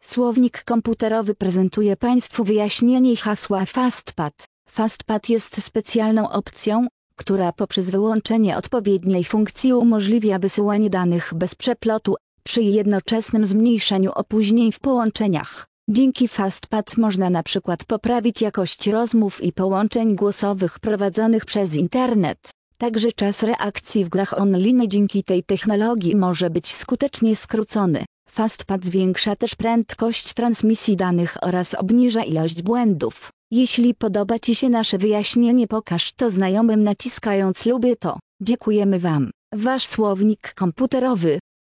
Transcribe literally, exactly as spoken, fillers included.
Słownik komputerowy prezentuje Państwu wyjaśnienie hasła FastPad. FastPad jest specjalną opcją, która poprzez wyłączenie odpowiedniej funkcji umożliwia wysyłanie danych bez przeplotu, przy jednoczesnym zmniejszeniu opóźnień w połączeniach. Dzięki FastPad można na przykład poprawić jakość rozmów i połączeń głosowych prowadzonych przez internet. Także czas reakcji w grach online dzięki tej technologii może być skutecznie skrócony. FastPad zwiększa też prędkość transmisji danych oraz obniża ilość błędów. Jeśli podoba Ci się nasze wyjaśnienie, pokaż to znajomym naciskając lubię to. Dziękujemy Wam. Wasz słownik komputerowy.